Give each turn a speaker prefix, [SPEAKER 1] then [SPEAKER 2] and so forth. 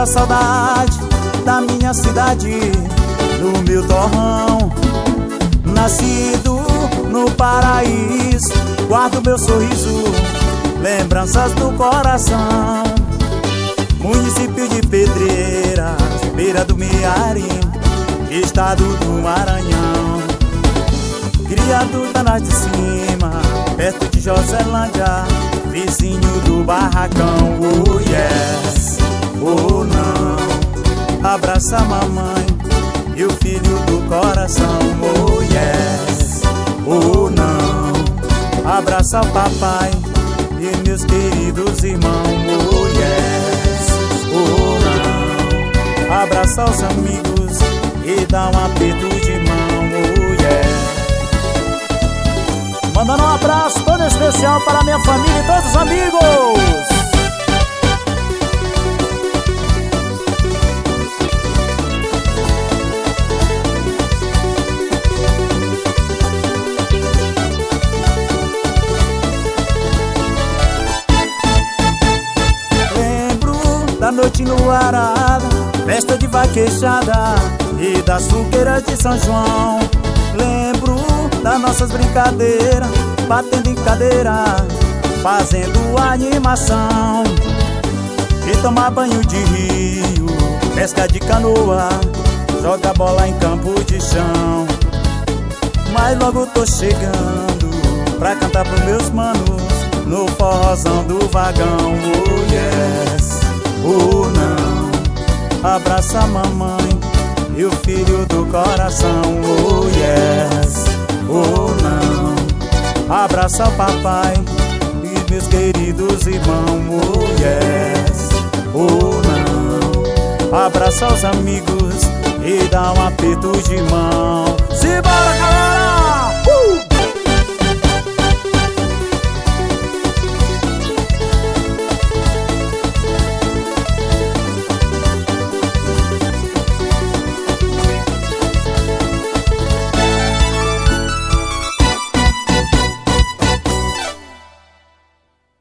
[SPEAKER 1] saudade da minha cidade, do meu torrão. Nascido no paraíso, guardo meu sorriso, lembranças do coração. Município de Pedreiras, beira do Mearim, estado do Maranhão. Criado da Norte de Cima, perto de Joselândia, vizinho do Barracão. Oh yes, oh não, abraça a mamãe e o filho do coração. Oh yes, oh não, abraça o papai e meus queridos irmãos. Oh yes, oh não, abraça os amigos e dá um aperto de mão. Oh yes. Mandando um abraço todo especial para a minha família e todos os amigos. Lembro da noite enluarada, festa de vaquejada e das fogueiras de São João. Lembro das nossas brincadeiras, batendo em cadeira, fazendo animação. E tomar banho de rio, pesca de canoa, joga bola em campo de chão. Mas logo tô chegando pra cantar pros meus manos no forrozão do vagão. Oh yes, oh não, abraça a mamãe e o filho do coração. Oh yes, oh não, abraça o papai e meus queridos irmãos. Oh yes, oh não, abraça os amigos e dá um aperto de mão. Simbora, galera!